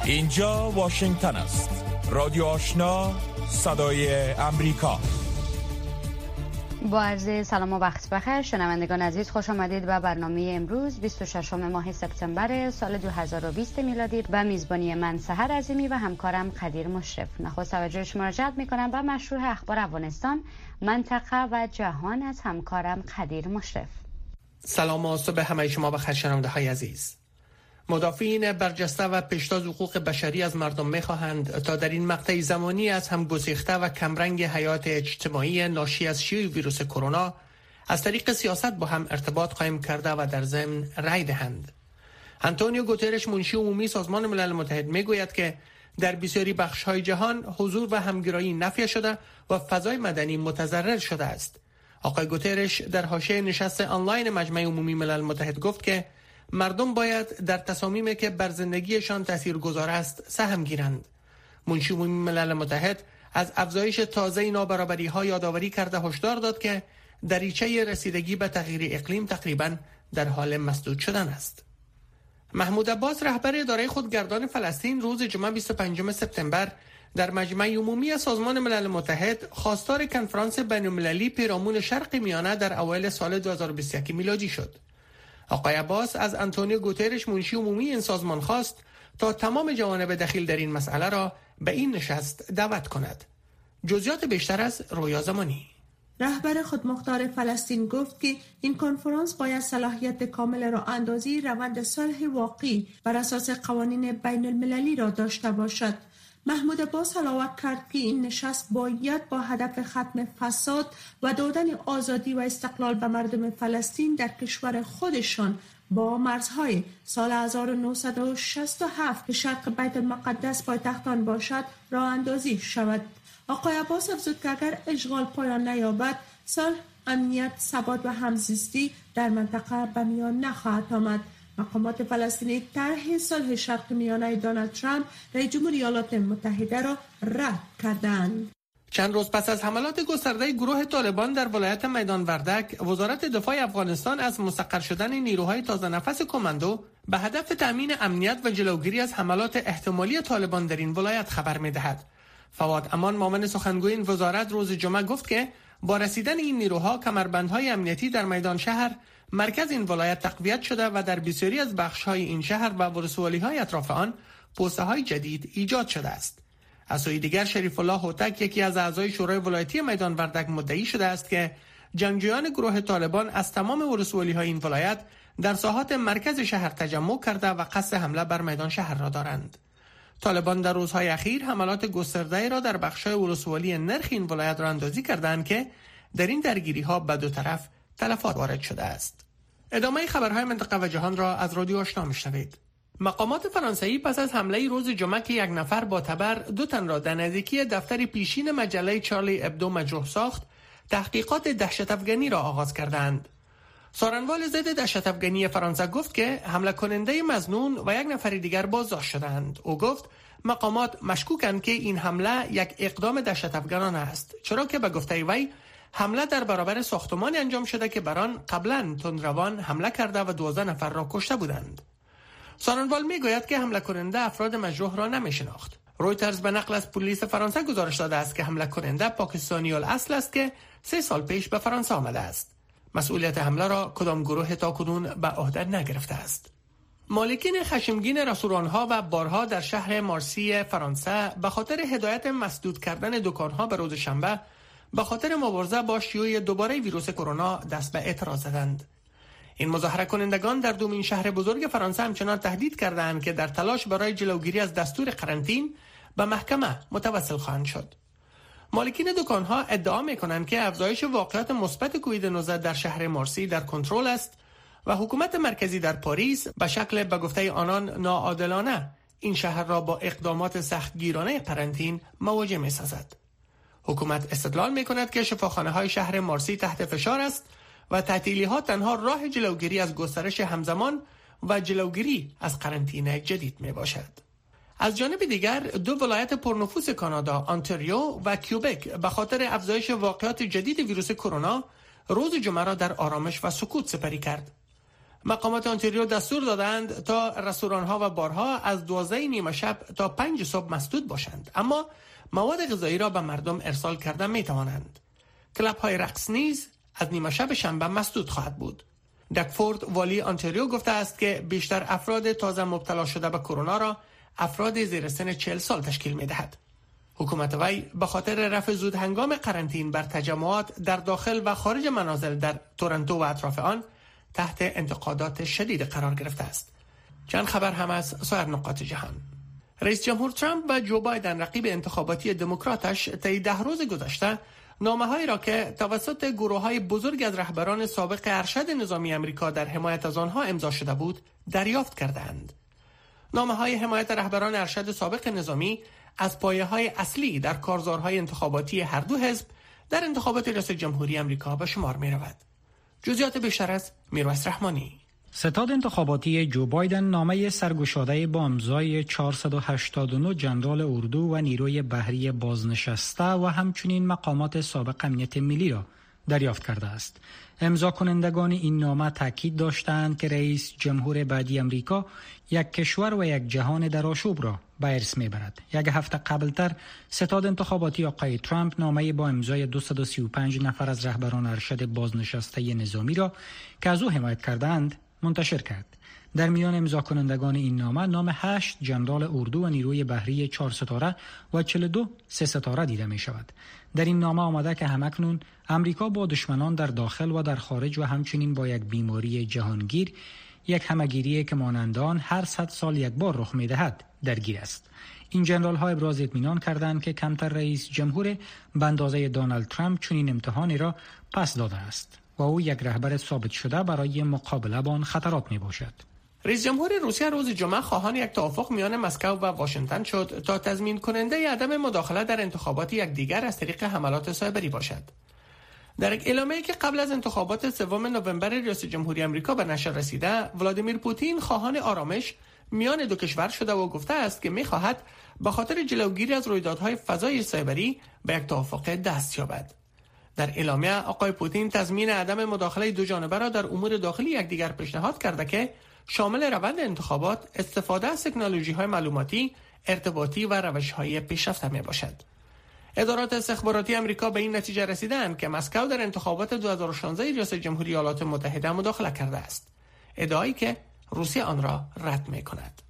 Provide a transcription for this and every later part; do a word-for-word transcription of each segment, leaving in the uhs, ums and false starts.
اینجا واشنگتن است. رادیو آشنا، صدای امریکا. با عرض سلام و وقت بخیر شنوندگان عزیز، خوش آمدید به برنامه امروز بیست و ششم ماه سپتامبر سال دو هزار و بیست میلادی و میزبانی من سحر عظیمی و همکارم قدیر مشرف. نخست توجه شما را جلب می‌کنم به مشروع اخبار افغانستان، منطقه و جهان از همکارم قدیر مشرف. سلام و صبح همه شما بخیر شنونده‌های عزیز. مدافعین برجسته و پیشتاز حقوق بشری از مردم می‌خواهند تا در این مقطع زمانی از هم گسیخته و کمرنگ حیات اجتماعی ناشی از شیوع ویروس کرونا از طریق سیاست با هم ارتباط قائم کرده و در ضمن رأی دهند. آنتونیو گوترش منشی عمومی سازمان ملل متحد میگوید که در بسیاری بخش‌های جهان حضور و همگرایی نفی شده و فضای مدنی متضرر شده است. آقای گوترش در حاشیه نشست آنلاین مجمع عمومی ملل متحد گفت که مردم باید در تصامیمی که بر زندگیشان تاثیرگذار است سهم گیرند. منشی عمومی ملل متحد از افزایش تازه نابرابری‌ها یادآوری کرده هشدار داد که دریچه رسیدگی به تغییر اقلیم تقریباً در حال مسدود شدن است. محمود عباس رهبر اداره خودگردان فلسطین روز جمعه بیست و پنجم سپتامبر در مجمع عمومی سازمان ملل متحد خواستار کنفرانس بین‌المللی پیرامون شرق میانه در اوایل سال دو هزار و بیست و یک میلادی شد. آقای عباس از آنتونیو گوترش منشی عمومی این سازمان خواست تا تمام جوانب دخیل در این مسئله را به این نشست دعوت کند. جزئیات بیشتر از رویا زمانی. رهبر خودمختار فلسطین گفت که این کنفرانس باید صلاحیت کامل راه اندازی روند صلح واقعی بر اساس قوانین بین المللی را داشته باشد. محمود عباس علاوه کرد که این نشست باید با هدف ختم فساد و دادن آزادی و استقلال به مردم فلسطین در کشور خودشان با مرزهای سال هزار و نهصد و شصت و هفت که شرق بیت المقدس پایتخت آن باشد راه اندازی شود. آقای عباس افزود که اگر اشغال پایان نیابد، صلح، امنیت، ثبات و همزیستی در منطقه به میان نخواهد آمد. مقامات فلسطینی طرح صلح شرق میانه دونالد ترامپ رئیس جمهور ایالات متحده را رد کردند. چند روز پس از حملات گسترده گروه طالبان در ولایت میدان وردک، وزارت دفاع افغانستان از مستقر شدن نیروهای تازه نفس کماندو به هدف تامین امنیت و جلوگیری از حملات احتمالی طالبان در این ولایت خبر می‌دهد. فواد امان معاون سخنگوی این وزارت روز جمعه گفت که با رسیدن این نیروها کمربندهای امنیتی در میدان شهر مرکز این ولایت تقویت شده و در بسیاری از بخش‌های این شهر و ولسوالی‌های اطراف آن پوسته‌های جدید ایجاد شده است. از سوی دیگر شریف الله هوتک، یکی از اعضای شورای ولایتی میدان وردک، مدعی شده است که جنگجویان گروه طالبان از تمام ولسوالی‌های این ولایت در ساحات مرکز شهر تجمع کرده و قصد حمله بر میدان شهر را دارند. طالبان در روزهای اخیر حملات گسترده را در بخش‌های ولسوالی نرخ این ولایت را اندازی کردند که در این درگیری‌ها به دو طرف تلفات وارد شده است. ادامه خبرهای منطقه و جهان را از رادیو آشنا میشنوید. مقامات فرانسوی پس از حمله روز جمعه که یک نفر با تبر دو تن را در نزدیکی دفتر پیشین مجله چارلی ابدو مجروح ساخت، تحقیقات دهشت افغانی را آغاز کردند. سارنوال ضد دهشت افغانی فرانسه گفت که حمله کننده مظنون و یک نفر دیگر بازداشت شدند. او گفت مقامات مشکوکند که این حمله یک اقدام دهشت افغانانه است، چرا که به گفته وی حمله در برابر ساختمان انجام شده که بر آن قبلا تندروان حمله کرده و دوازده نفر را کشته بودند. سارنوال میگوید که حمله کننده افراد مجروح را نمیشناخت. رویترز به نقل از پلیس فرانسه گزارش داده است که حمله کننده پاکستانی الاصل است که سه سال پیش به فرانسه آمده است. مسئولیت حمله را کدام گروه تاکنون به عهده نگرفته است. مالکین خشمگین رستوران‌ها و بارها در شهر مارسی فرانسه به خاطر هدایت مسدود کردن دکان‌ها به روز شنبه به خاطر مبارزه با شیوع دوباره ویروس کرونا دست به اعتراض زدند. این مظاهره کنندگان در دومین شهر بزرگ فرانسه همچنان تهدید کردند که در تلاش برای جلوگیری از دستور قرنطین به محکمه متوسل خواهند شد. مالکین دکان‌ها ادعا می‌کنند که افزایش واقعات مثبت کووید نوزده در شهر مارسی در کنترل است و حکومت مرکزی در پاریس به شکل به گفته آنان ناعادلانه این شهر را با اقدامات سختگیرانه قرنطین مواجه می‌سازد. حکومت استدلال می‌کند که شفاخانه‌های شهر مارسی تحت فشار است و تعطیلی‌ها تنها راه جلوگیری از گسترش همزمان و جلوگیری از قرنطینه جدید میباشد. از جانب دیگر دو ولایت پرنفوذ کانادا، آنتاریو و کیوبک، به خاطر افزایش واقعات جدید ویروس کرونا روز جمعه را در آرامش و سکوت سپری کرد. مقامات انتاریو دستور دادند تا رستوران‌ها و بارها از دوازده نیمه شب تا پنج صبح مسدود باشند، اما مواد غذایی را به مردم ارسال کردن می‌توانند. کلاب‌های رقص نیز از نیمه شب شنبه مسدود خواهد بود. دکفورد والی انتاریو گفته است که بیشتر افراد تازه مبتلا شده به کرونا را افراد زیر سن چهل سال تشکیل می‌دهد. حکومت وی به خاطر رفع زود هنگام قرنطینه بر تجمعات در داخل و خارج منازل در تورنتو و اطراف آن تحت انتقادات شدید قرار گرفته است. چند خبر هم از سایر نقاط جهان. رئیس جمهور ترامپ و جو بایدن رقیب انتخاباتی دموکراتش طی ده روز گذشته نامه‌هایی را که توسط گروه‌های بزرگ از رهبران سابق ارشد نظامی آمریکا در حمایت از آنها امضا شده بود دریافت کردند. نامه‌های حمایت رهبران ارشد سابق نظامی از پایه‌های اصلی در کارزارهای انتخاباتی هر دو حزب در انتخابات ریاست جمهوری آمریکا به شمار می‌رود. جزئیات بیشتر از میرویس رحمانی. ستاد انتخاباتی جو بایدن نامه سرگشاده با امضای چهارصد و هشتاد و نه ژنرال اردو و نیروی بحری بازنشسته و همچنین مقامات سابق امنیت ملی را دریافت کرده است. امضا کنندگان این نامه تاکید داشتند که رئیس جمهور بعدی امریکا یک کشور و یک جهان در آشوب را به ارث میبرد. یک هفته قبلتر ستاد انتخاباتی آقای ترامپ نامه با امضای دویست و سی و پنج نفر از رهبران ارشد بازنشسته نظامی را که از او حمایت کردند منتشر کرد. در میان امضا کنندگان این نامه نام هشت ژنرال اردو و نیروی بحری چهار ستاره و چهل و دو سه ستاره دیده می شود. در این نامه آمده که همکنون امریکا با دشمنان در داخل و در خارج و همچنین با یک بیماری جهانگیر، یک همگیری که مانند آن هر صد سال یک بار رخ می دهد، درگیر است. این ژنرال ها ابراز اطمینان کردند که کمتر رئیس جمهور به اندازه دونالد ترامپ چنین امتحانی را پس داده است و او یک رهبر ثابت شده برای مقابله با آن خطرات می باشد. رئیس جمهور روسیه روز جمعه خواهان یک توافق میان مسکو و واشنگتن شد تا تضمین کننده عدم مداخله در انتخابات یکدیگر از طریق حملات سایبری باشد. در یک اعلامیه‌ای که قبل از انتخابات سوم نوامبر ریاست جمهوری آمریکا به نشر رسیده، ولادیمیر پوتین خواهان آرامش میان دو کشور شده و گفته است که می‌خواهد به خاطر جلوگیری از رویدادهای فضای سایبری به یک توافق دست یابد. در اعلامیه آقای پوتین تضمین عدم مداخله دو جانبه را در امور داخلی یکدیگر پیشنهاد کرده که شامل روند انتخابات، استفاده از تکنولوژی‌های معلوماتی، ارتباطی و روش‌های پیشرفته میباشد. ادارات استخباراتی آمریکا به این نتیجه رسیدند که مسکو در انتخابات دو هزار و شانزده ریاست جمهوری ایالات متحده مداخله کرده است، ادعایی که روسیه آن را رد می‌کند.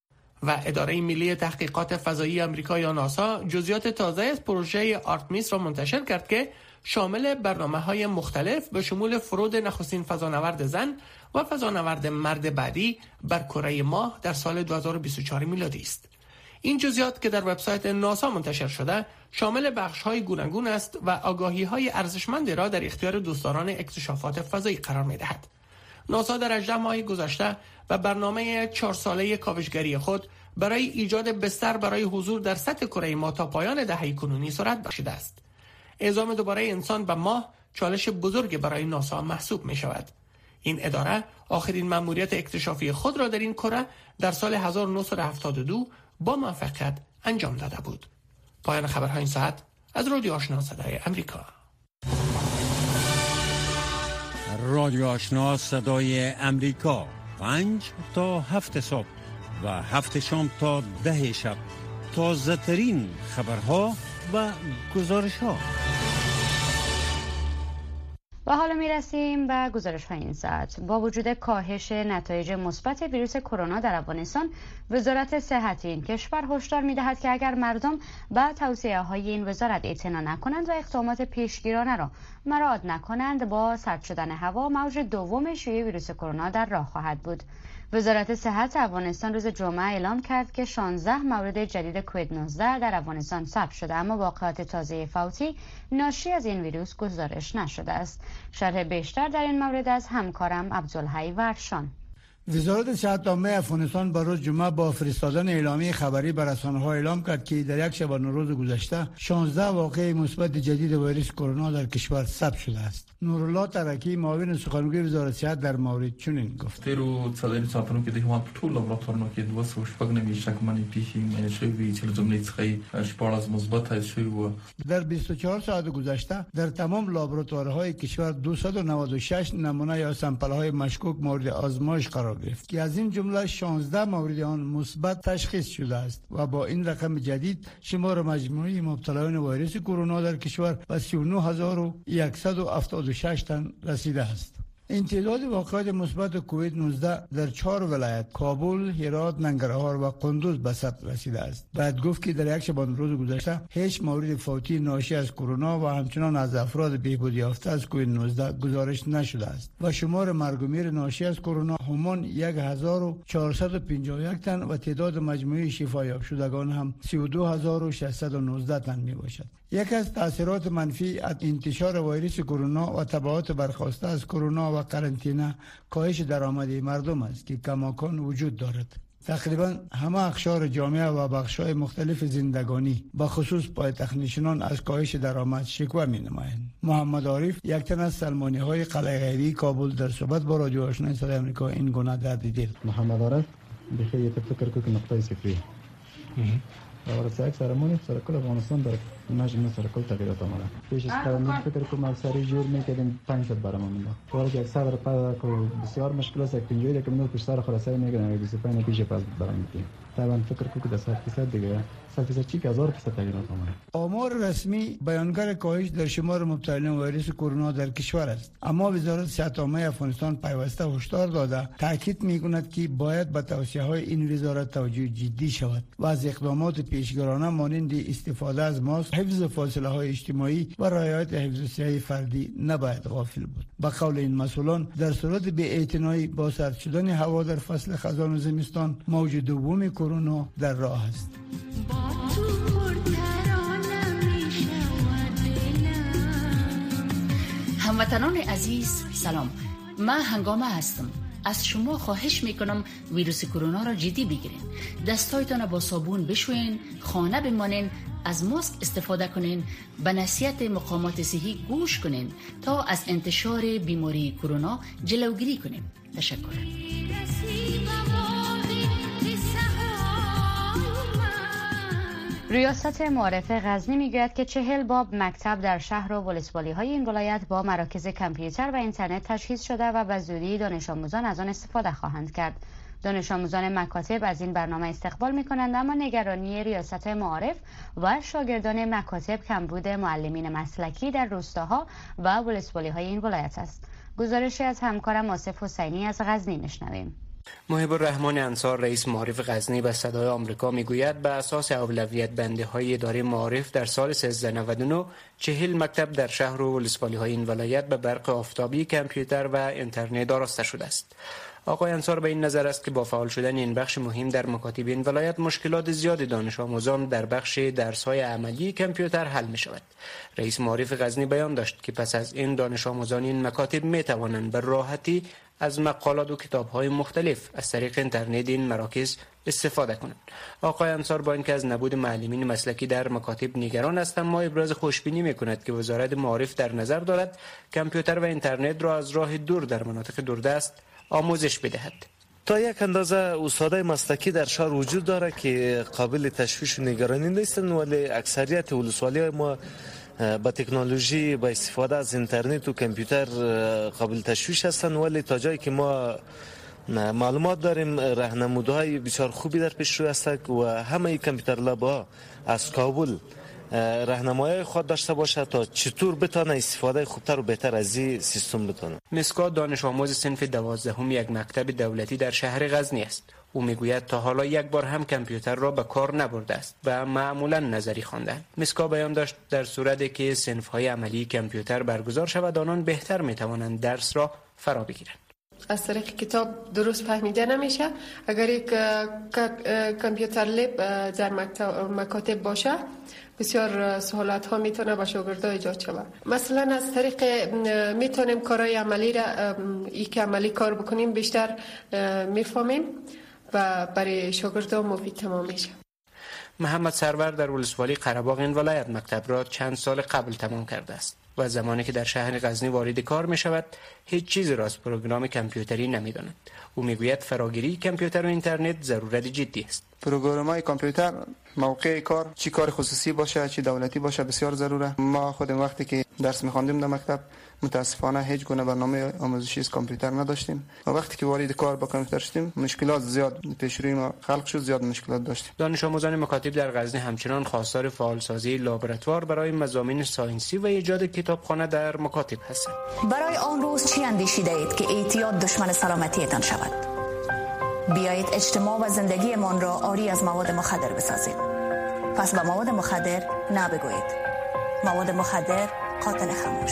و اداره ملی تحقیقات فضایی آمریکا یا ناسا جزئیات تازه از پروژه آرتمیس را منتشر کرد که شامل برنامه‌های مختلف به شمول فرود نخستین فضانورد زن و فضانورد مرد بعدی بر کره ماه در سال دو هزار و بیست و چهار میلادی است. این جزئیات که در وبسایت ناسا منتشر شده شامل بخش‌های گوناگون است و آگاهی‌های ارزشمندی را در اختیار دوستداران اکتشافات فضایی قرار می‌دهد. ناسا در هجده ماه گذشته و برنامه چهار ساله کاوشگری خود برای ایجاد بستر برای حضور در سطح کره ماه تا پایان دهه کنونی سرعت بخشیده است. اعزام دوباره انسان به ماه چالش بزرگ برای ناسا محسوب می شود. این اداره آخرین مأموریت اکتشافی خود را در این کره در سال هزار و نهصد و هفتاد و دو با موفقیت انجام داده بود. پایان خبرهای این ساعت از رادیو آشنا صدای امریکا. رادیو آشنا صدای امریکا، پنج تا هفت صبح و هفت شام تا ده شب، تازه ترین خبرها و گزارش ها. و حالا می رسیم به گزارش های این ساعت. با وجود کاهش نتایج مثبت ویروس کرونا در افغانستان، وزارت صحت این کشور هشدار می دهد که اگر مردم به توصیه های این وزارت اعتنا نکنند و اقدامات پیشگیرانه را مراعات نکنند، با سرد شدن هوا موج دوم شیوع ویروس کرونا در راه خواهد بود. وزارت صحت افغانستان روز جمعه اعلام کرد که شانزده مورد جدید کووید نوزده در افغانستان ثبت شده، اما واقعات تازه فوتی ناشی از این ویروس گزارش نشده است. شرح بیشتر در این مورد از همکارم عبدالحی ورشان. وزارت صحت عامه افغانستان با روز جمعه با فرستادن اعلامیه خبری به رسانه‌ها اعلام کرد که در یک شبانه روز گذشته شانزده واقعه مثبت جدید ویروس کرونا در کشور ثبت شده است. نورالله ترکی معاون سخنگوی وزارت صحت در مورد چنین گفت: تیرو څلور ساعتونو کې د هیواد په ټولو لابراتوارونو کې دوه سوه شپږ نوي شکمنې پیښې معاینه شوې چې له جملې څخه شپاړس مثبت حل شوي وو. در بیست و چهار ساعت گذشته در تمام لابراتوارهای کشور دویست و نود و شش نمونه یا سامپل‌های مشکوک مورد آزمایش قرار گرفت که از این جمله شانزده مورد آن مثبت تشخیص شده است و با این رقم جدید شمار مجموعی مبتلایان ویروس کرونا در کشور به سی و نه هزار و صد و هفتاد و شش تن رسیده است. این تعداد واقعات مثبت کووید نوزده در چهار ولایت کابل، هرات، ننگرهار و قندوز به ثبت رسیده است. بعد گفت که در یک شبانه روز گذشته هیچ مورد فوتی ناشی از کرونا و همچنان از افراد بهبود یافته از کووید نوزده گزارش نشده است و شمار مرگ و میر ناشی از کرونا همان هزار و چهارصد و پنجاه و یک تن و تعداد مجموعی شفا یافته شدگان هم سی و دو هزار و ششصد و نوزده تن می باشد. یک از تاثیرات منفی از انتشار ویروس کرونا و تبعات برخاسته از کرونا و قرنطینه کاهش درآمد مردم است که کماکان وجود دارد. تقریبا همه اقشار جامعه و بخش‌های مختلف زندگانی به خصوص پایتخت نشینان از کاهش درآمد شکوه می‌نمایند. محمد عارف یک تن از سلمانی‌های قلعه غیبی کابل در صحبت با رادیو آشنای صدای آمریکا این گونه درد دید. محمد عارف بخیر تفکر کو که نقطه صفری اور سه سرمانی سر کل افغانستان در مجموع سر کل تغییرات آمده. پیش از قرنطینه فکر کنم اکثری جور میکردیم پنج صد برام مونده. ولی که اکثر پر کو بسیار مشکل است که پنجوی که منو پیشتر خلاصه میگن بیست و پنج پیش پس برام میگیم. طبعا فکر کنم که صد درصد دیگه صد درصد چی که هزار درصد تغییرات آمده. آمار رسمی بیانگر کاهش در شمار مبتلایان ویروس کرونا در کشور است. اما وزارت صحت عامه افغانستان پیوسته هشدار داده تاکید میکند که باید به توصیه‌های این وزارت توجه جدی شود و از اقدامات پیشگیرانه مانند استفاده از ماسک، حفظ فاصله های اجتماعی و رعایت حفظ صحی فردی نباید غافل بود. به قول این مسئولان در صورت بی‌اعتنایی با سرد شدن هوا در فصل خزان و زمستان موج دوم کرونا در راه است. هموطنان عزیز سلام، من هنگامه هستم. از شما خواهش میکنم ویروس کرونا را جدی بگیرین. دستایتان با صابون بشوین، خانه بمانین، از ماسک استفاده کنین، به نصیحت مقامات صحی گوش کنین تا از انتشار بیماری کرونا جلوگیری کنین. تشکر. ریاست معارف غزنی میگوید که چهل باب مکتب در شهر و ولسوالی های این ولایت با مراکز کامپیوتر و اینترنت تجهیز شده و به زودی دانش آموزان از آن استفاده خواهند کرد. دانش آموزان مکاتب از این برنامه استقبال می کنند، اما نگرانی ریاست معارف و شاگردان مکاتب کمبود معلمین مسلکی در روستاها و ولسوالی های این ولایت است. گزارشی از همکارم آصف حسینی از غزنی میشنویم. محب الرحمن انصار رئیس معارف غزنی به صدای آمریکا میگوید به اساس اولویت بندی های اداره معارف در سال سیزده نود و نه چهل مکتب در شهر و ولسوالی های این ولایت به برق آفتابی، کامپیوتر و اینترنت آراسته شده است. آقای انصار به این نظر است که با فعال شدن این بخش مهم در مکاتب این ولایت مشکلات زیاد دانش آموزان در بخش درس‌های عملی کامپیوتر حل می شود. رئیس معارف غزنی بیان داشت که پس از این دانش آموزان این مکاتب می توانند به راحتی از مقالات و کتاب‌های مختلف از طریق اینترنت این مراکز استفاده کنند. آقای انصار با اینکه از نبود معلمین مسلکی در مکاتب نگران است، اما ابراز خوشبینی می‌کند که وزارت معارف در نظر دارد کامپیوتر و اینترنت را از راه دور در مناطق دوردست آموزش بدهد. تا یک اندازه استادای مسلکی در شهر وجود داره که قابل تشویش و نگرانی نیستند، ولی اکثریت ولسوالی ما با تکنولوژی با استفاده از اینترنت و کامپیوتر قابل تشویش هستند، ولی تا جایی که ما معلومات داریم راهنمودهای بسیار خوبی در پیش رو هست و همه کامپیوتر لاب‌ها از کابل راهنمایی خود داشته باشه تا چطور بتونه استفاده خوبتر و بهتر از این سیستم بتونه. مسکات دانش آموز صنف دوازدهم یک مکتب دولتی در شهر غزنی است. او میگوید تا حالا یک بار هم کامپیوتر را به کار نبرده است و معمولا نظری خوانده. مسکا بیان داشت در صورتی که صنف‌های عملی کامپیوتر برگزار شود آنان بهتر میتوانند درس را فرا بگیرند. از طریق کتاب درست فهمیده نمیشه. اگر یک کامپیوتر لب در مکاتب باشه بسیار سهولت ها میتونه با شاگردا ایجاد شود. مثلا از طریق میتونیم کارهای عملی را ای که عملی کار بکنیم بیشتر میفهمیم و برای شاگردا مفید تمام میشه. محمد سرور در ولسوالی قره‌باغ این ولایت مکتب را چند سال قبل تمام کرده است و زمانی که در شهر غزنی وارد کار می شود هیچ چیزی را از پروگرام کامپیوتری نمی‌داند. او میگوید فراگیری کامپیوتر و اینترنت ضرورت جدی است. پروگرام‌های کامپیوتر موقع کار چی کار خصوصی باشه چی دولتی باشه بسیار ضروره. ما خودم وقتی که درس می‌خواندیم در مکتب متاسفانه هیچ گونه برنامه آموزشی از کامپیوتر نداشتیم و وقتی که وارد کار با کامپیوتر شدیم مشکلات زیاد پیش روی ما خلق شد، زیاد مشکلات داشتیم. دانش آموزان مکاتب در غزنی همچنان خواستار فعالسازی لابراتوار برای مضامین ساینسی و ایجاد کتابخانه در مکاتب هستند. برای آن روز چی اندیشیده اید که اعتیاد دشمن سلامتیتان شود؟ بیایید اجتماع و زندگیمان را عاری از مواد مخدر بسازید. پس به مواد مخدر نبگویید. مواد مخدر قاتل خاموش.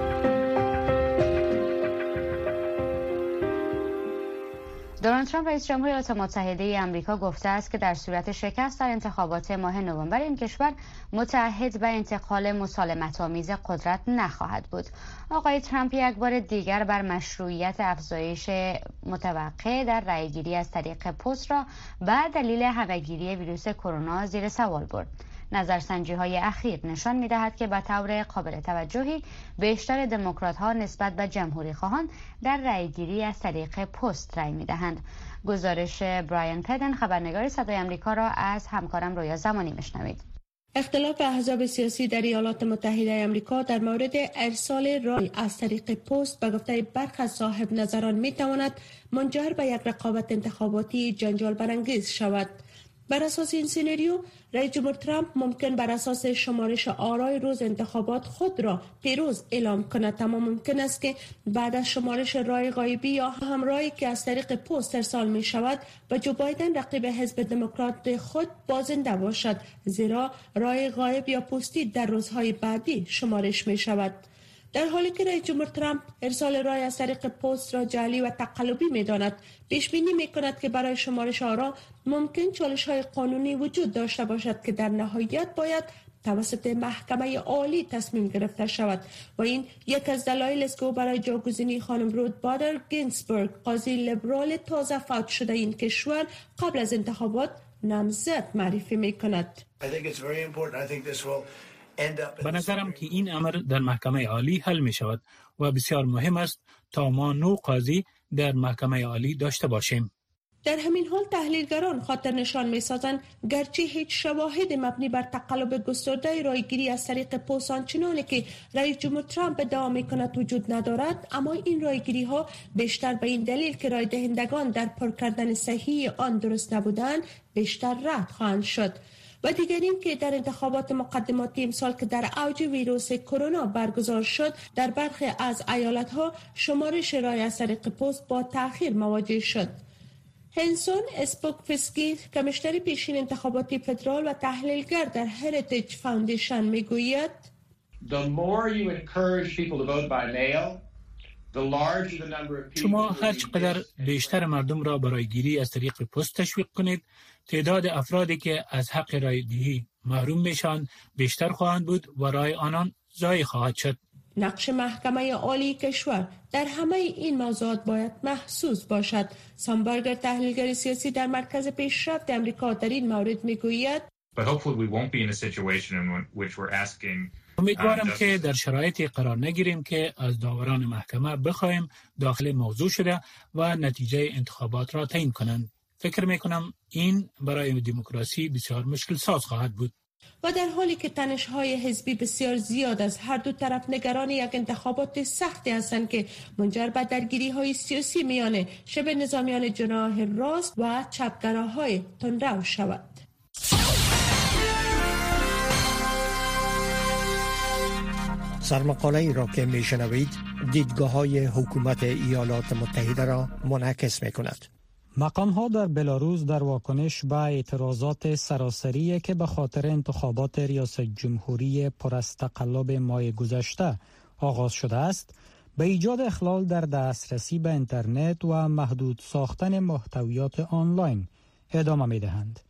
دونالد ترامپ رئیس جمهور ایالات متحده آمریکا گفته است که در صورت شکست در انتخابات ماه نوامبر این کشور متعهد به انتقال مسالمت‌آمیز قدرت نخواهد بود. آقای ترامپ یک بار دیگر بر مشروعیت افزایش متوقع در رأیگیری از طریق پست را به دلیل همه‌گیری ویروس کرونا زیر سوال برد. نظرسنجی‌های اخیر نشان می‌دهد که به طور قابل توجهی بیشتر دموکرات‌ها نسبت به جمهوری‌خواهان در رأیگیری از طریق پست رأی می‌دهند. گزارش برایان پدن، خبرنگار صدای آمریکا، را از همکارم رویا زمانی می‌شنوید. اختلاف احزاب سیاسی در ایالات متحده آمریکا در مورد ارسال رای از طریق پست به گفته برخی از صاحب نظران می‌تواند منجر به یک رقابت انتخاباتی جنجال برانگیز شود. بر اساس این سناریو، رئیس جمهور ترامپ ممکن بر اساس شمارش آرای روز انتخابات خود را پیروز اعلام کند، اما ممکن است که بعد از شمارش رای غایبی یا هم رایی که از طریق پست ارسال می شود و جو بایدن رقیب حزب دموکرات خود بازنده باشد، زیرا رای غایب یا پستی در روزهای بعدی شمارش می شود. در حالی که رئیس جمهور ترامپ ارسال رای از طریق پست را جعلی و تقلبی می‌داند، پیش بینی می‌کند که برای شمارش آرا ممکن چالش‌های قانونی وجود داشته باشد که در نهایت باید توسط محکمه عالی تصمیم گرفته شود و این یک از دلایل است که او برای جاگزینی خانم رود بادر گینزبرگ، قاضی لیبرال تازه فوت شده این کشور، قبل از انتخابات نامزد معرفی می‌کند. به نظرم که این امر در محکمه عالی حل می شود و بسیار مهم است تا ما نو قاضی در محکمه عالی داشته باشیم. در همین حال تحلیلگران خاطر نشان می سازند گرچه هیچ شواهد مبنی بر تقلب گسترده رایگیری از طریق پست آنچنانی که رئیس جمهور ترامپ ادعا می کند وجود ندارد، اما این رایگیری ها بیشتر به این دلیل که رای دهندگان در پر کردن صحیح آن درست نبودند بیشتر رد خواهند شد. و دیگر این که در انتخابات مقدماتی امسال که در اوج ویروس کرونا برگزار شد، در برخی از ایالت‌ها شمارش رای از طریق پست با تأخیر مواجه شد. هنسون اسپوکفسکی، کمیشنر پیشین انتخاباتی فدرال و تحلیلگر در هریتیج فاوندیشن، میگوید شما هر چقدر بیشتر مردم را برای گیری از طریق پست تشویق کنید، تعداد افرادی که از حق رایدهی محروم میشن بیشتر خواهند بود و رای آنان ضایع خواهد شد. نقش محکمه عالی کشور در همه این موضوعات باید محسوس باشد. سامبرگر، تحلیلگر سیاسی در مرکز پیشرفت آمریکا، در این مورد میگوید امیدوارم که در شرایطی قرار نگیریم که از داوران محکمه بخوایم داخل موضوع شده و نتیجه انتخابات را تعیین کنند. فکر میکنم این برای دموکراسی بسیار مشکل ساز خواهد بود. و در حالی که تنش‌های حزبی بسیار زیاد از هر دو طرف نگران یک انتخابات سختی هستند که منجر به درگیری‌های سیاسی میان شبه نظامیان جناح راست و چپگراهای تندرو شود. سرمقاله ای را که میشنوید دیدگاه‌های حکومت ایالات متحده را منعکس می‌کند. مقام ها در بلاروس در واکنش به اعتراضات سراسری که به خاطر انتخابات ریاست جمهوری پر از تقلب ماه گذشته آغاز شده است، به ایجاد اخلال در دسترسی به اینترنت و محدود ساختن محتویات آنلاین ادامه می دهند.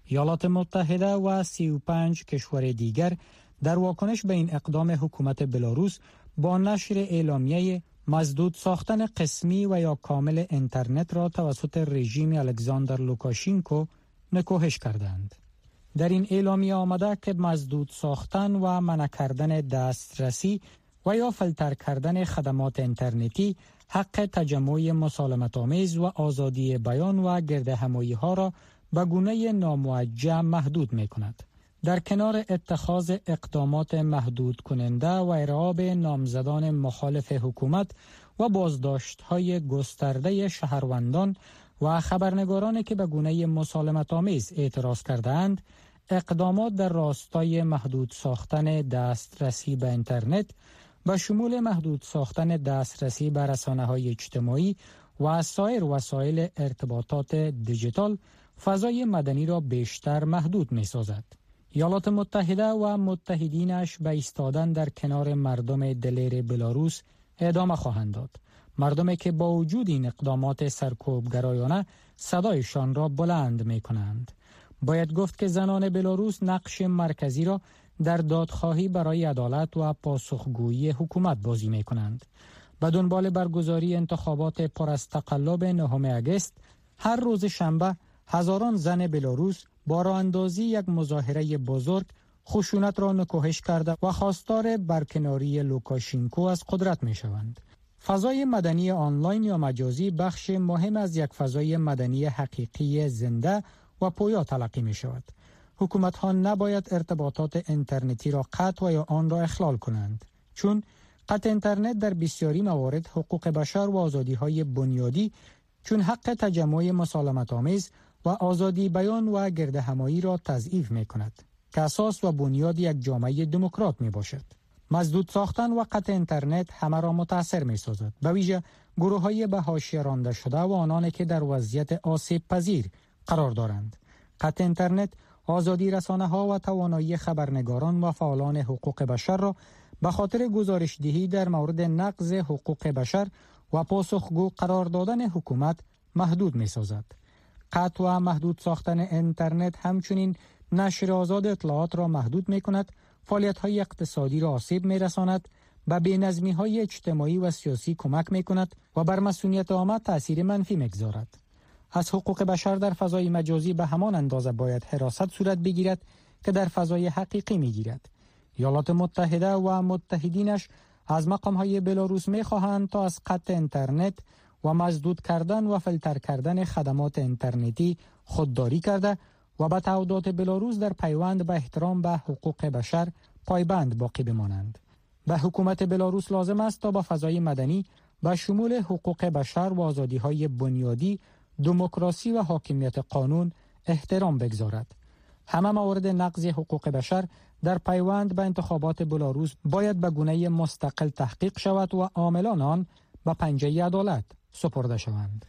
ایالات متحده و سی و پنج کشور دیگر در واکنش به این اقدام حکومت بلاروس با نشر اعلامیه مسدود ساختن قسمی و یا کامل اینترنت را توسط رژیم الکساندر لوکاشنکو نکوهش کردند. در این اعلامیه آمده که مسدود ساختن و منع کردن دسترسی و یا فیلتر کردن خدمات اینترنتی حق تجمع مسالمت‌آمیز و آزادی بیان و گردهمایی ها را به گونه ناموجه محدود می کند. در کنار اتخاذ اقدامات محدود کننده و ارعاب نامزدان مخالف حکومت و بازداشت‌های گسترده شهروندان و خبرنگارانی که به گونه مسالمت‌آمیز اعتراض کردند، اقدامات در راستای محدود ساختن دسترسی به اینترنت به شمول محدود ساختن دسترسی به رسانه‌های اجتماعی و سایر وسایل ارتباطات دیجیتال فضای مدنی را بیشتر محدود می‌سازد. ایالات متحده و متحدینش به ایستادن در کنار مردم دلیر بلاروس ادامه خواهند داد. مردمی که با وجود این اقدامات سرکوبگرایانه صدایشان را بلند می کنند. باید گفت که زنان بلاروس نقش مرکزی را در دادخواهی برای عدالت و پاسخگویی حکومت بازی می کنند. به دنبال برگزاری انتخابات پر از تقلب نهم آگوست، هر روز شنبه هزاران زن بلاروس با راه اندازی یک مظاهره بزرگ خشونت را نکوهش کرده و خواستار برکناری لوکاشنکو از قدرت می شوند. فضای مدنی آنلاین یا مجازی بخش مهم از یک فضای مدنی حقیقی زنده و پویا تلقی می شود. حکومت ها نباید ارتباطات اینترنتی را قطع و یا آن را اخلال کنند، چون قطع اینترنت در بسیاری موارد حقوق بشر و آزادی های بنیادی چون حق تجمع مسالمت آمیز و آزادی بیان و گردهمایی را تضعیف می کند که اساس و بنیاد یک جامعه دموکرات می باشد. مسدود ساختن و قطع اینترنت همه را متاثر می سازد، به ویژه گروه های به حاشیه رانده شده و آنان که در وضعیت آسیب پذیر قرار دارند. قطع اینترنت آزادی رسانه ها و توانایی خبرنگاران و فعالان حقوق بشر را به خاطر گزارش‌دهی در مورد نقض حقوق بشر و پاسخگو قرار دادن حکومت محدود می سازد. قطع و محدود ساختن اینترنت همچنین نشر آزاد اطلاعات را محدود می کند، فعالیت های اقتصادی را آسیب می رساند، به بی‌نظمی های اجتماعی و سیاسی کمک می کند و بر مسئولیت عامه تأثیر منفی می گذارد. از حقوق بشر در فضای مجازی به همان اندازه باید حراست صورت بگیرد که در فضای حقیقی می گیرد. ایالات متحده و متحدینش از مقام‌های بلاروس می‌خواهند تا از قطع اینترنت و مسدود کردن و فیلتر کردن خدمات اینترنتی خودداری کرده و به تعهدات بلاروس در پیوند به احترام به حقوق بشر پایبند باقی بمانند. به حکومت بلاروس لازم است تا با فضای مدنی به شمول حقوق بشر و آزادی‌های بنیادی، دموکراسی و حاکمیت قانون احترام بگذارد. همه موارد نقض حقوق بشر در پیوند به انتخابات بلاروس باید به گونه مستقل تحقیق شود و عاملان آن به پنجه عدالت سپرده شوند.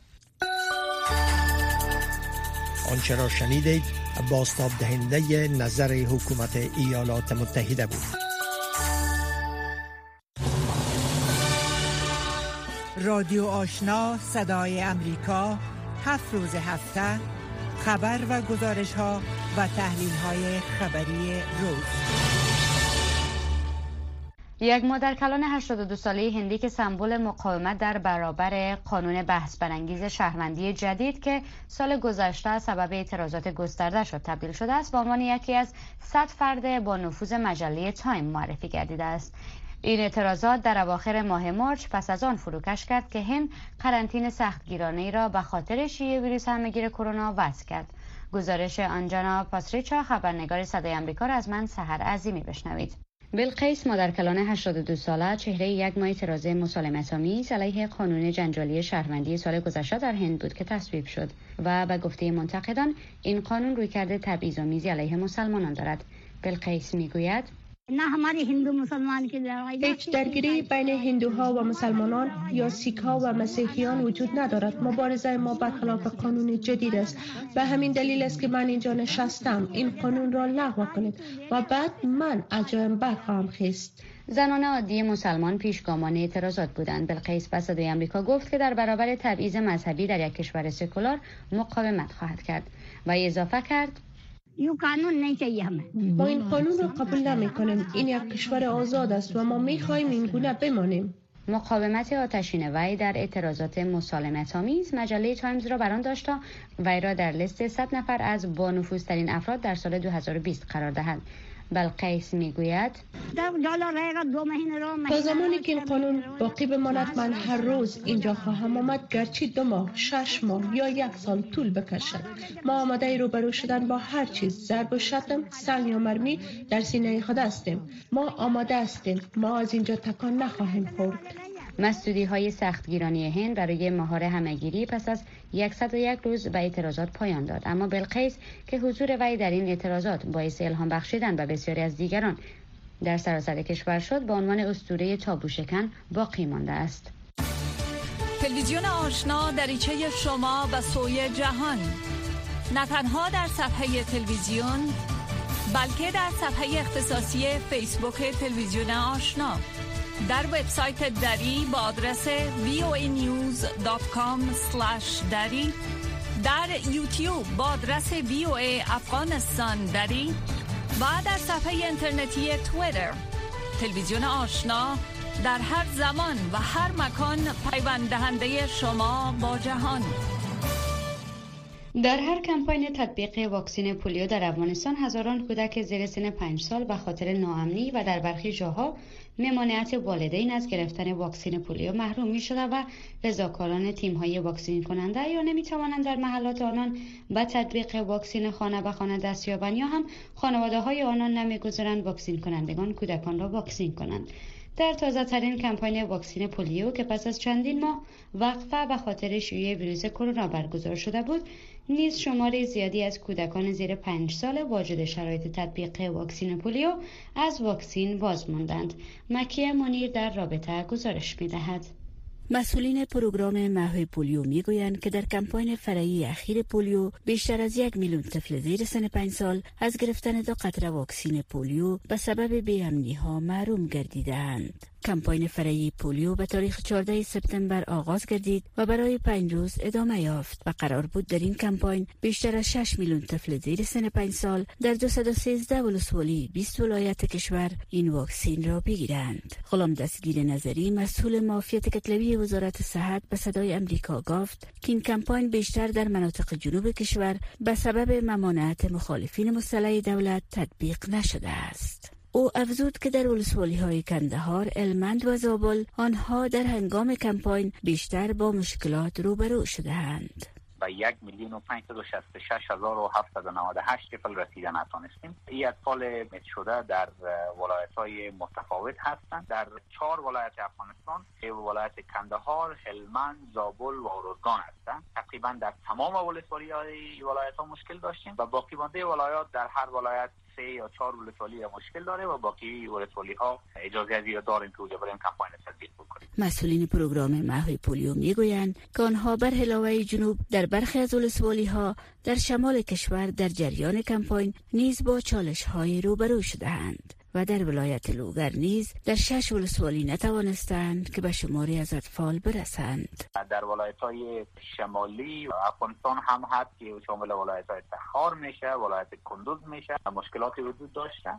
آنچه را شنیدید بازتاب دهنده نظر حکومت ایالات متحده بود. رادیو آشنا صدای امریکا، هفت روز هفته خبر و گزارش ها و تحلیل های خبری روز. یک مادرکلان هشتاد و دو ساله هندی که سمبل مقاومت در برابر قانون بحث برانگیز شهروندی جدید که سال گذشته سبب اعتراضات گسترده شد تبدیل شده است، به عنوان یکی از صد فرد با نفوذ مجله تایم معرفی گردیده است. این اعتراضات در اواخر ماه مارچ پس از آن فروکش کرد که هند قرنطینه سختگیرانه‌ای را به خاطر شیوع ویروس همه‌گیر کرونا وضع کرد. گزارش آنجانا پاسریچا، خبرنگار صدای آمریکا را از من سحر عظیمی بشنوید. بلقیس، مادرکلان هشتاد و دو ساله، چهره یک ماه اعتراض مسالمت‌آمیز علیه قانون جنجالی شهروندی سال گذشته در هند بود که تصویب شد و به گفته منتقدان این قانون رویکرد تبعیض‌آمیزی علیه مسلمانان دارد. بلقیس میگوید هیچ درگیری بین هندوها و مسلمانان یا سیکها و مسیحیان وجود ندارد. مبارزه ما برخلاف قانون جدید است. به همین دلیل است که من اینجا نشستم. این قانون را لغو کنید و بعد من از جایم برخواهم خیست. زنان عادی مسلمان پیشگامان اعتراضات بودند. بلقیس به صدای آمریکا گفت که در برابر تبعیض مذهبی در یک کشور سکولار مقاومت خواهد کرد و اضافه کرد ما این قانون را قبول نمی کنیم. این یک کشور آزاد است و ما می خواهیم این گونه بمانیم. مقاومت آتشین وی در اعتراضات مسالمت‌آمیز مجله تایمز را بران داشت تا وی را در لیست صد نفر از با نفوذترین افراد در سال دو هزار و بیست قرار دهد. بلقیس میگوید تا زمانی که این قانون باقی بماند من هر روز اینجا خواهم آمد، گرچه دو ماه، شش ماه یا یک سال طول بکشد. ما آماده روبرو شدن با هر چیز، ضرب و شتم، سنگ یا مرمی در سینه خود هستیم. ما آماده هستیم. ما از اینجا تکان نخواهیم خورد. مسدودی های سختگیرانی هند برای مهار همگیری پس از صد و یک روز به اعتراضات پایان داد، اما بلقیس که حضور وی در این اعتراضات باعث الهام بخشیدن به بسیاری از دیگران در سراسر کشور شد، با عنوان اسطوره تابوشکن باقی مانده است. تلویزیون آشنا دریچه شما به سوی جهان، نه تنها در صفحه تلویزیون بلکه در صفحه اختصاصی فیسبوک تلویزیون آشنا، در وبسایت دری با آدرس وی او ای نیوز دات کام اسلش دری، در یوتیوب با آدرس وی او ای افغانستان دری و در صفحه اینترنتی توییتر. تلویزیون آشنا در هر زمان و هر مکان پیوند دهنده شما با جهان. در هر کمپاین تطبیق واکسن پولیو در افغانستان هزاران کودک زیر سن پنج سال به خاطر ناامنی و در برخی جاها ممانعت والدین از گرفتن واکسن پولیو محروم می شده و رضاکاران تیم های واکسین کننده یا نمی توانند در محلات آنان به تطبیق واکسن خانه به خانه دست یابند یا هم خانواده های آنان نمی گذارند واکسین کنندگان کودکان را واکسین کنند. در تازه ترین کمپاین واکسن پولیو که پس از چندین ماه وقفه به خاطر شیوع ویروس کرونا برگزار شده بود، نیز شمار زیادی از کودکان زیر پنج سال واجد شرایط تطبیق واکسن پولیو از واکسین باز ماندند. مکیه منیر در رابطه گزارش می‌دهد. مسئولین پروگرام محو پولیو میگویند که در کمپاین فرعی اخیر پولیو بیشتر از یک میلیون طفل زیر سن پنج سال از گرفتن دو قطره واکسن پولیو به سبب بی‌امنی ها محروم گردیدند. کمپاین فرعی پولیو به تاریخ چهاردهم سپتامبر آغاز گردید و برای پنج روز ادامه یافت و قرار بود در این کمپاین بیشتر از شش میلیون طفل زیر سن پنج سال در دویست و سیزده ولسوالی بیست ولایت کشور این واکسن را بگیرند. غلام دستگیر نظری مسئول معافیت کتلوی وزارت صحت به صدای امریکا گفت که این کمپاین بیشتر در مناطق جنوب کشور به سبب ممانعت مخالفین مسلح دولت تطبیق نشده است. او افزود که در ولسوالی های کندهار، المند و زابل آنها در هنگام کمپاین بیشتر با مشکلات روبرو شده‌اند. به یک میلیون و پانصد و شصت و شش هزار و هفتصد و نود و هشت طفل رسیدن نتوانستیم. این اطفال مت شده در ولایت‌های متفاوت هستند. در چهار ولایت افغانستان، ولایت کندهار، هلمند، زابل و اروزگان هستند. تقریبا در تمام ولسوالی‌های ولایت‌ها مشکل داشتیم و باقی مانده ولایات در هر ولایت سه یا چهار ولسوالی مشکل داره و باقی ولسوالی‌ها اجازه ازی داریم که بریم کمپاین تطبیق بکنیم. مسئولین پروگرام محو پولیو میگویند که آنها بر علاوه جنوب در برخی از ولسوالی‌ها در شمال کشور در جریان کمپاین نیز با چالش‌های روبرو شده‌اند و در ولایت لوگر نیز در شش ولسوالی نتوانستند که به شماری از اطفال برسند. در ولایت‌های شمالی و افغانستان هم هست که شامل ولایت‌های تخار میشه، ولایت کندوز میشه، مشکلاتی وجود داشته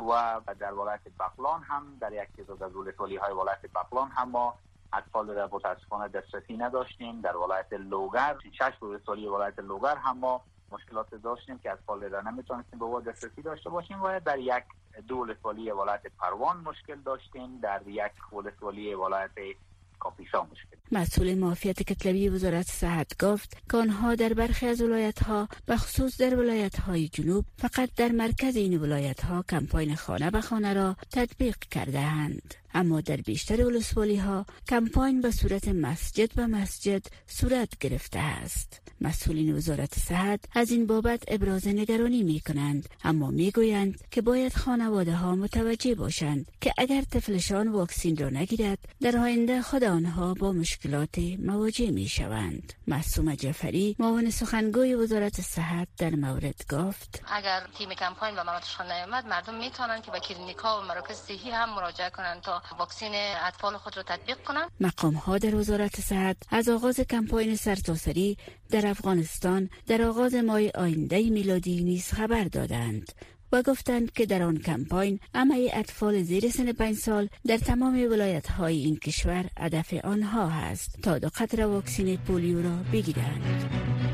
و در ولایت بغلان هم در یکی از ولسوالی‌های ولایت بغلان هم ما اطفال را متاسفانه دسترسی نداشتیم. در ولایت لوگر، شش ولسوالی ولایت لوگر هم ما مشکلات داشتیم که اطفال را نمیتونستیم به او دسترسی داشته باشیم و در یک دو ولسوالی ولایت پروان مشکل داشتیم، در یک ولسوالی ولایت کاپیسا مشکل. مسئول معافیت کتلوی وزارت صحت گفت که آنها در برخی از ولایت‌ها به خصوص در ولایت‌های جنوب فقط در مرکز این ولایت‌ها کمپاین خانه به خانه را تطبیق کرده‌اند، اما در بیشتر ولسوالی‌ها کمپاین به صورت مسجد به مسجد صورت گرفته است. مسئولین وزارت صحت از این بابت ابراز نگرانی می‌کنند، اما می‌گویند که باید خانواده‌ها متوجه باشند که اگر طفلشان واکسن را نگیرد در آینده خود آنها با مشکلات مواجه می‌شوند. معصومه جعفری معاون سخنگوی وزارت صحت در مورد گفت اگر تیم کمپاین به مناطقشان نیامد، مردم میتونن که به کلینیک‌ها و مراکز صحی هم مراجعه کنند تا واکسن اطفال خود را تطبیق کنند. مقام ها در وزارت صحت از آغاز کمپاین سرتاسری در افغانستان در آغاز ماه آینده میلادی نیز خبر دادند و گفتند که در آن کمپاین همه اطفال زیر سن پنج سال در تمام ولایت‌های این کشور هدف آنها است تا دو قطره واکسن پولیو را بگیرند.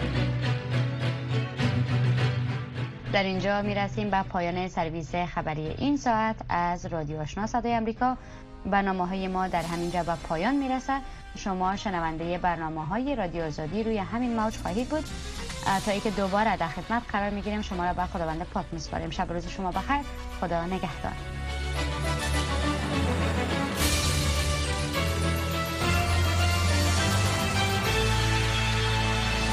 در اینجا میرسیم به پایان سرویس خبری این ساعت از رادیو آشنا صدای امریکا. برنامه‌های ما در همینجا به پایان میرسه. شما شنونده برنامه‌های رادیو آزادی روی همین موج خواهید بود. تا اینکه دوباره در خدمت قرار میگیریم شما را به خداوند پاک میسپاریم. شب روز شما بخیر. خدا نگهدار.